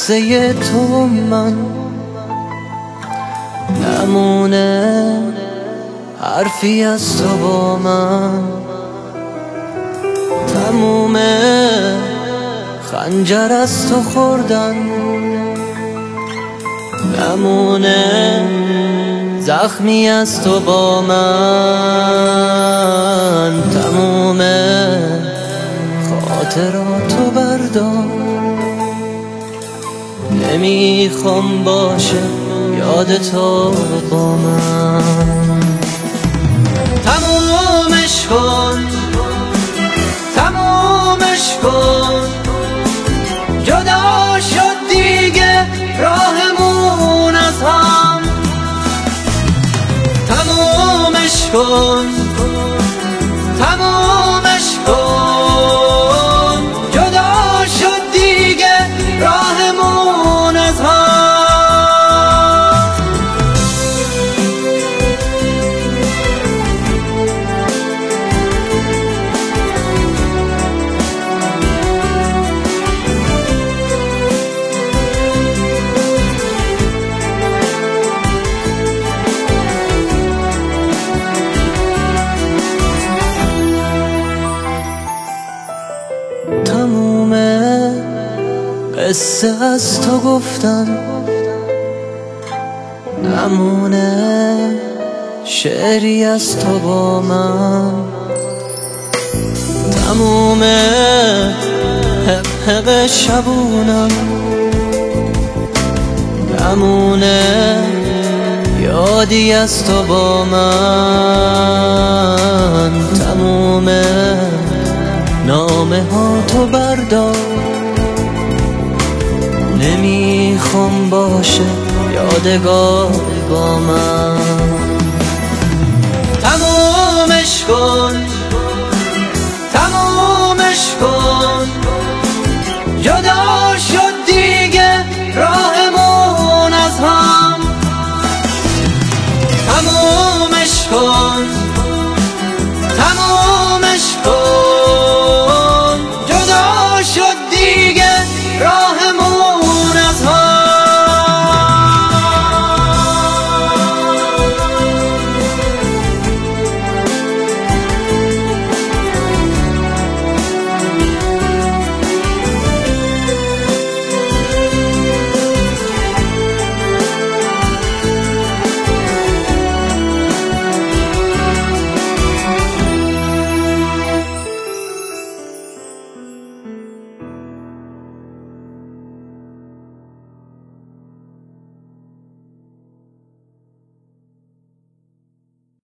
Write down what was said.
قصه تو من نمونه حرفی از تو با من تمومه خنجر از تو خوردن نمونه زخمی از تو با من تمومه خاطراتو بردار نمیخوام باشه یاد تو با من تمومش کن تمومش کن جدا شد دیگه راهمون از هم تمومش کن تمومش کن جدا شد دیگه راهمون از هم تمومه قصه از تو گفتن نمونه شعری از تو با من تمومه حق شبونم نمونه یادی از تو با من تمومه نامه ها تو بردار نمیخوام باشه یادگار با من تمومش کن